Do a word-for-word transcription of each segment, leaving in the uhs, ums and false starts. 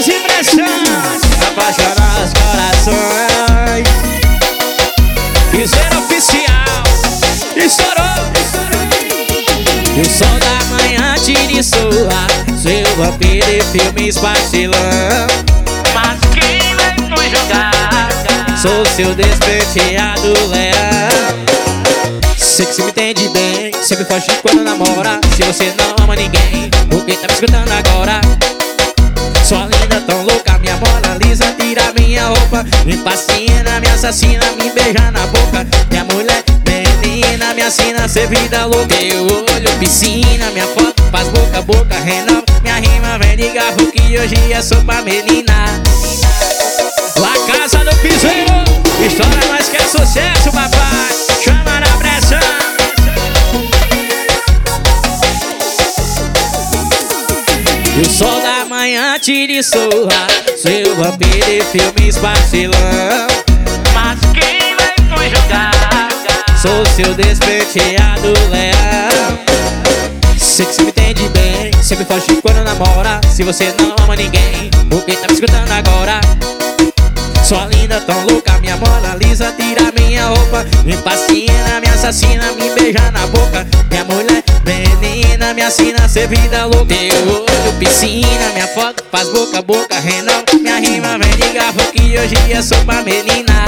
Renas Impressões, apaixonar os corações. Piseiro oficial, estourou, estourou. E o sol da manhã te soa, seu vampiro e filmes vacilão. Mas quem vai nos jogar? Sou seu despenteado leão. Sei que você me entende bem, sempre foge quando namora. Se você não ama ninguém, por que tá me escutando agora? Sua linda tão louca, minha Mona Lisa, tira minha roupa, me fascina, me assassina, me beija na boca. Minha mulher, menina, me assina, ser vida louca. Meu olho, piscina, minha foto faz boca a boca, renova. Minha rima vem de garro que hoje é sopa menina. La Casa do Piseiro, estoura nós que é sucesso, papai. Chama na pressão. E o sol da manhã te soa, seu vampiro e filmes vacilão. Mas quem vai nos jogar? Sou seu despenteado leão. Sei que você me entende bem, sempre foge quando namora. Se você não ama ninguém, por que tá me escutando agora? Sua linda tão louca, minha Mona Lisa, tira minha roupa, me fascina, me assassina, me beija na boca. Minha mulher, menina, me assina, ser vida louca. Teu olho, piscina, minha foto faz boca a boca, renova. Minha rima vem de garfo que hoje é sopa menina.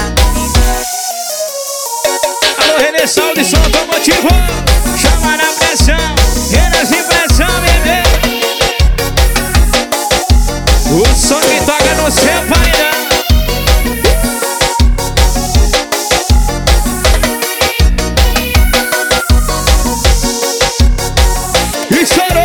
Alô, Renê Saúde e som automotivo, chama na pressão. Renas Impressão, bebê. O som que toca no seu paredão. Estourou!